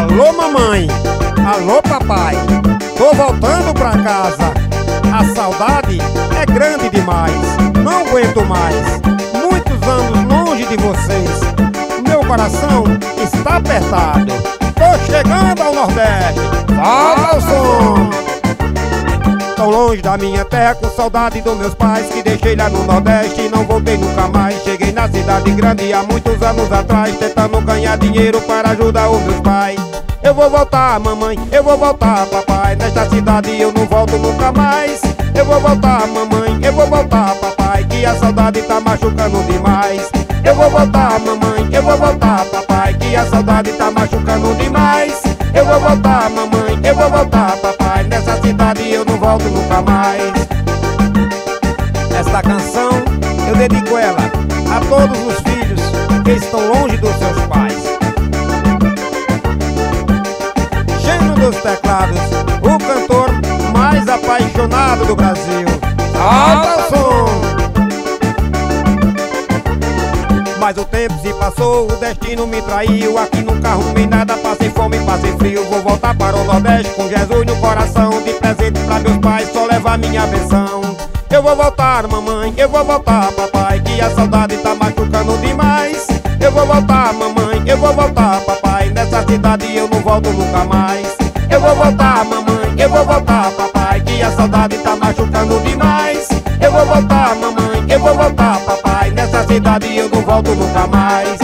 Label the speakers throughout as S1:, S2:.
S1: Alô mamãe, alô papai, tô voltando pra casa. A saudade é grande demais, não aguento mais. Muitos anos longe de vocês, meu coração está apertado. Tô chegando ao Nordeste, solta o som. Tão longe da minha terra, com saudade dos meus pais, que deixei lá no Nordeste e não voltei nunca mais. Cheguei na cidade grande há muitos anos atrás, tentando ganhar dinheiro para ajudar os meus pais. Eu vou voltar, mamãe, eu vou voltar, papai, nesta cidade eu não volto nunca mais. Eu vou voltar, mamãe, eu vou voltar, papai, que a saudade tá machucando demais. Eu vou voltar, mamãe, eu vou voltar, papai, que a saudade tá machucando demais. Eu vou voltar, mamãe, eu vou voltar, papai, nessa cidade eu não volto nunca mais. Esta canção eu dedico ela a todos os filhos que estão longe dos seus pais. Gênio dos teclados, o cantor mais apaixonado do Brasil. Solta o som! Mas o tempo se passou, o destino me traiu. Aqui nunca arrumei nada, passei fome, passei frio. Vou voltar para o Nordeste com Jesus no coração, de presente pra meus pais, só levar minha benção. Eu vou voltar, mamãe, eu vou voltar, papai, que a saudade tá machucando demais. Eu vou voltar, mamãe, eu vou voltar, papai, nessa cidade eu não volto nunca mais. Eu vou voltar, mamãe, eu vou voltar, papai, que a saudade tá machucando demais. Eu vou voltar, mamãe, eu vou voltar, papai, nessa cidade eu não volto nunca mais.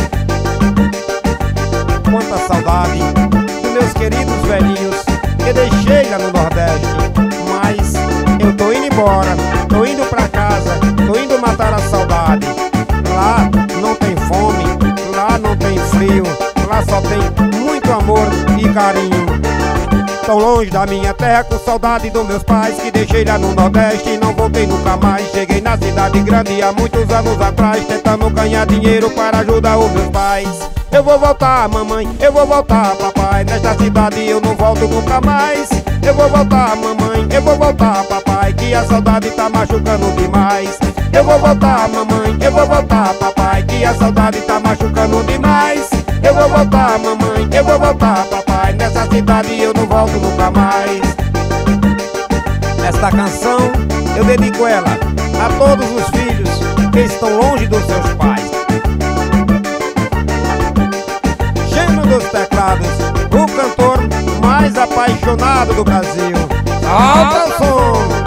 S1: Quanta saudade dos meus queridos velhinhos que deixei lá no Nordeste. Mas eu tô indo embora, tô indo pra casa, tô indo matar a saudade. Lá não tem fome, lá não tem frio, lá só tem muito amor e carinho. Tão longe da minha terra, com saudade dos meus pais, que deixei lá no Nordeste e não voltei nunca mais. Cheguei na cidade grande há muitos anos atrás, tentando ganhar dinheiro para ajudar os meus pais. Eu vou voltar, mamãe, eu vou voltar, papai, nesta cidade eu não volto nunca mais. Eu vou voltar, mamãe, eu vou voltar, papai, que a saudade tá machucando demais. Eu vou voltar, mamãe, eu vou voltar, papai, que a saudade tá machucando demais. Eu vou voltar, mamãe, eu vou voltar, papai, nessa cidade eu não volto nunca mais. Esta canção eu dedico ela a todos os filhos que estão longe dos seus pais. Gênio dos teclados, o cantor mais apaixonado do Brasil. Solta o som!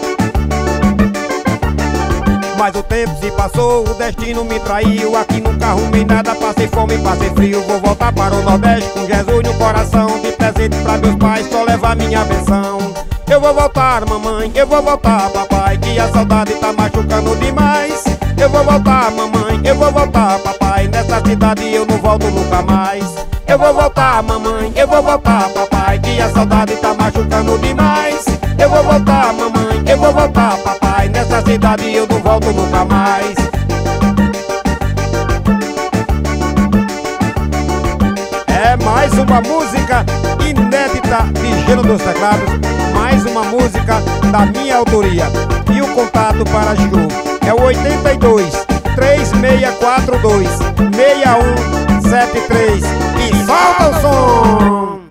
S1: Mas o tempo se passou, o destino me traiu. Aqui nunca arrumei nada, passei fome, passei frio. Vou voltar para o Nordeste com Jesus no coração, de presente pra meus pais, só levar minha benção. Eu vou voltar, mamãe, eu vou voltar, papai, que a saudade tá machucando demais. Eu vou voltar, mamãe, eu vou voltar, papai, nessa cidade eu não volto nunca mais. Eu vou voltar, mamãe, eu vou voltar, papai, que a saudade tá machucando demais. Eu vou voltar, mamãe, eu vou voltar, papai, nessa cidade eu não volto nunca mais. É mais uma música inédita de Gênio dos Teclados, mais uma música da minha autoria. E o contato para Ju é o 82 3642 6173. E solta o som!